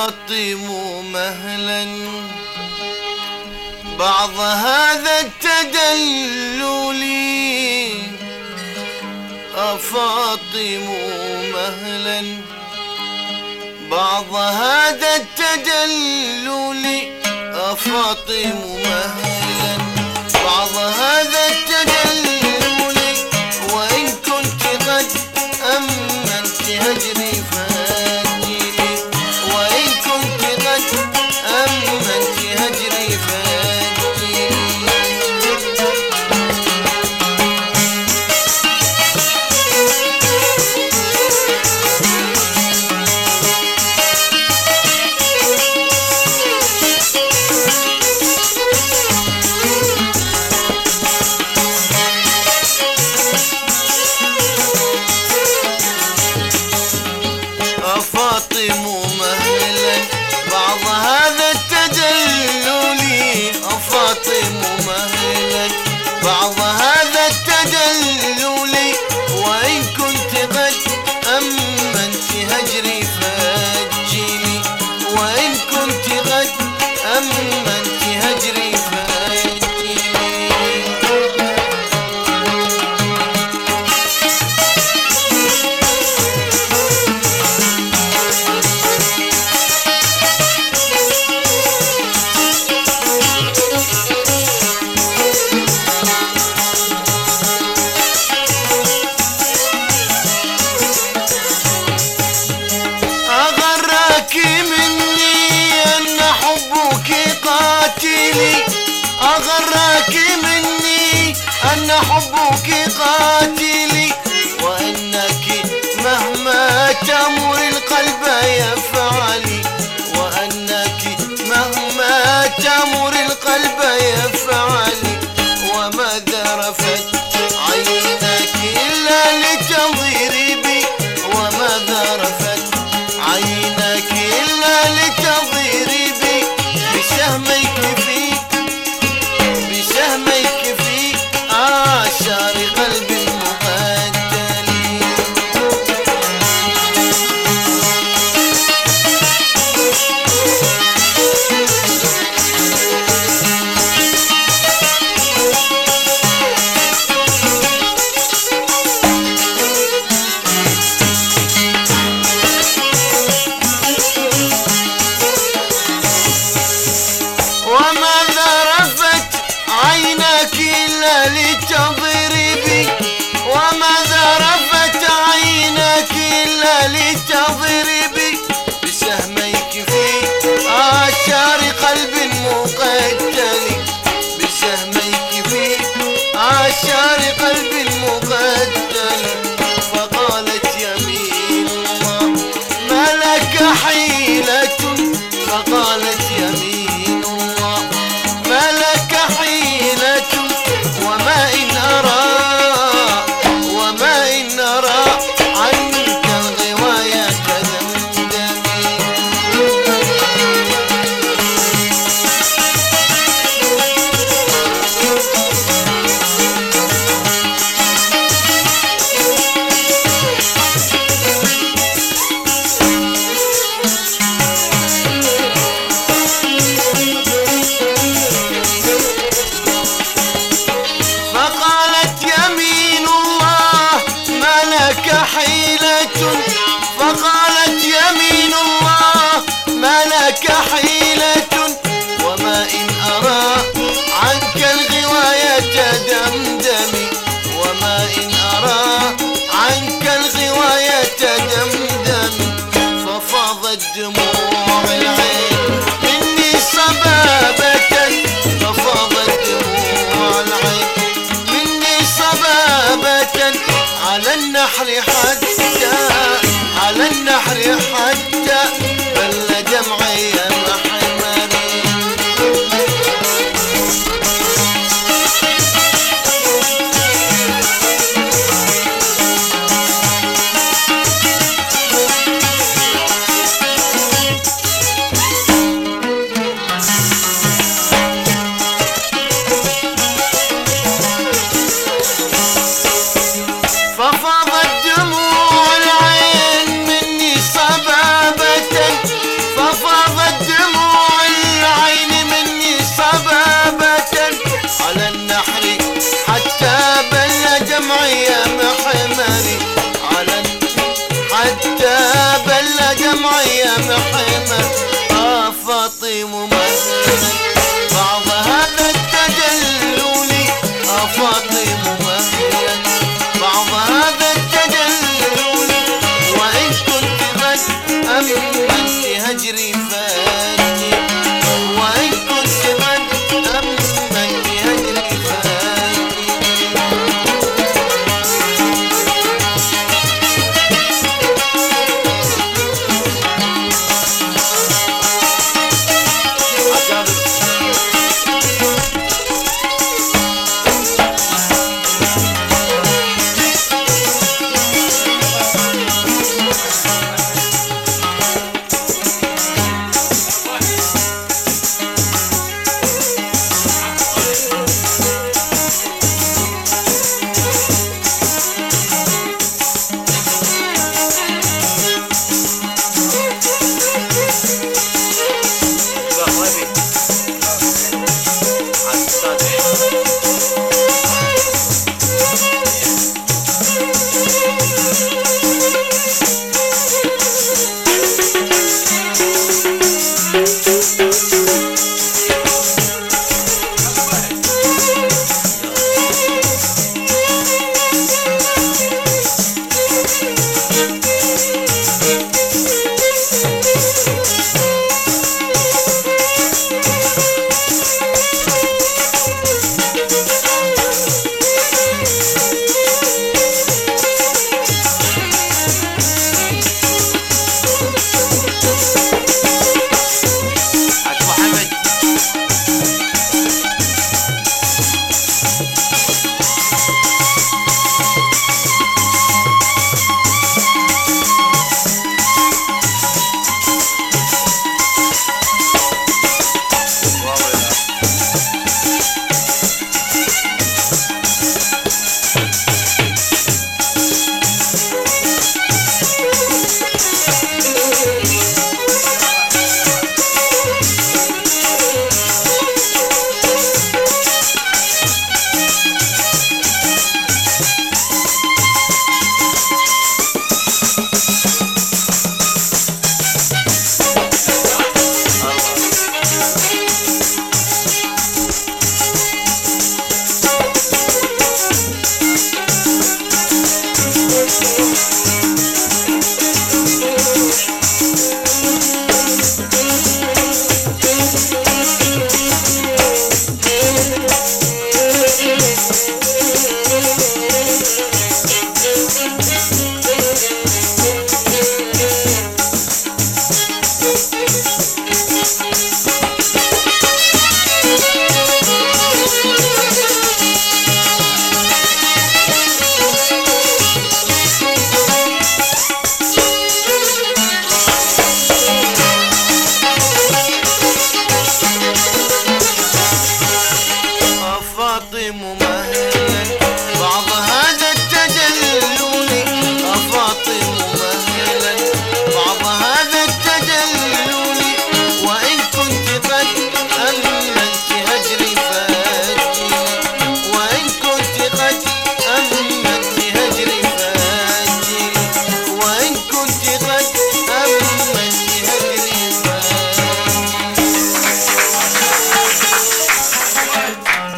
أفاطم مهلا بعض هذا التدلل، أفاطم مهلا بعض هذا التدلل، أفاطم مهلا بعض هذا التدلل، وإن كنت قد أمنت هجري فاجلي، وإن كنت قد أمنت هجري فاجلي. أفاطم مهلا بعض هذا التدلل، أفاطم مهلا بعض هذا التدلل، وإن كنت قد أمنت هجري فاجلي، وإن كنت قد أمنت هجري فاجلي. أغرك مني أن حبك قاتلي، أغرك مني أن حبك قاتلي، وأنك مهما تأمر القلب يفعلي، وأنك مهما تأمر القلب يفعلي. وماذا رفت عينك إلا لتنظري بي، وماذا رفت عينك إلا لتنظري بي، بسهميك في بسهميك في آشار قلب المغادر. أفاطي ممهلا بعض هذا التجلل أفاطي ممهلا بعض هذا التجلل وإن كنت قد أمنت هجري فاتي وإن كنت قد أمنت هجري فاتي على السطح